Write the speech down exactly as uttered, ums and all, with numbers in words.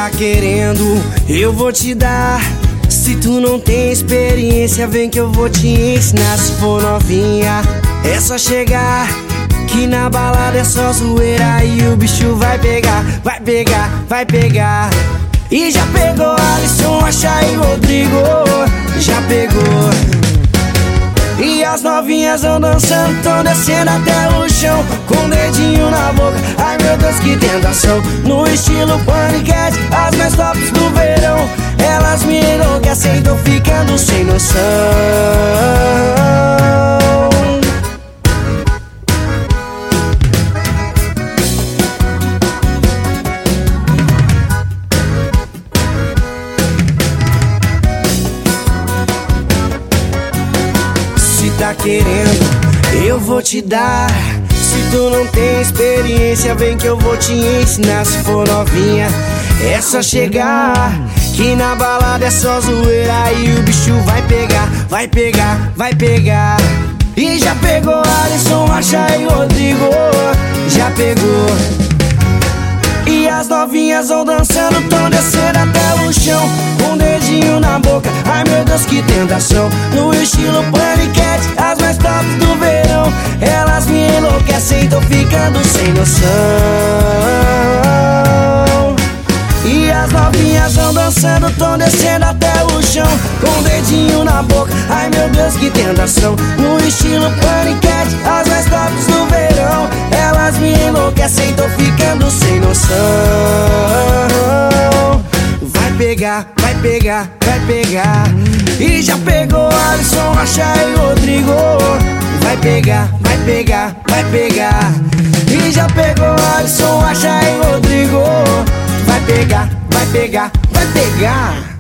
tá querendo, eu vou te dar. Se tu não tem experiência, vem que eu vou te ensinar. Se for novinha, é só chegar, que na balada é só zoeira e o bicho vai pegar, vai pegar, vai pegar. E já pegou Alisson, Acha e Rodrigo, já pegou. E as novinhas vão dançando, tão descendo até o chão, com o dedinho na boca, ai meu Deus que tentação. No estilo paniquete, as mais tops do verão, elas me enlouquecem, tô ficando sem noção. Se tá querendo, eu vou te dar. Se tu não tem experiência, vem que eu vou te ensinar. Se for novinha, é só chegar, que na balada é só zoeira e o bicho vai pegar, vai pegar, vai pegar. E já pegou Alisson, Acha e Rodrigo, já pegou. E as novinhas vão dançando, tão descendo até o chão, com o dedinho na boca, ai meu Deus que tentação. No estilo paniquete, as mais tops do verão, elas me enlouquecem, tô ficando sem noção. E as novinhas vão dançando, tão descendo até o chão, com o dedinho na boca, ai meu Deus que tentação. No estilo paniquete, as mais tops do verão, elas me enlouquecem, tô ficando sem noção. Vai pegar, vai pegar, vai pegar. E já pegou Alisson, Acha e Rodrigo, vai pegar, vai pegar, vai pegar. E já pegou Alisson, Acha e Rodrigo, vai pegar, vai pegar, vai pegar.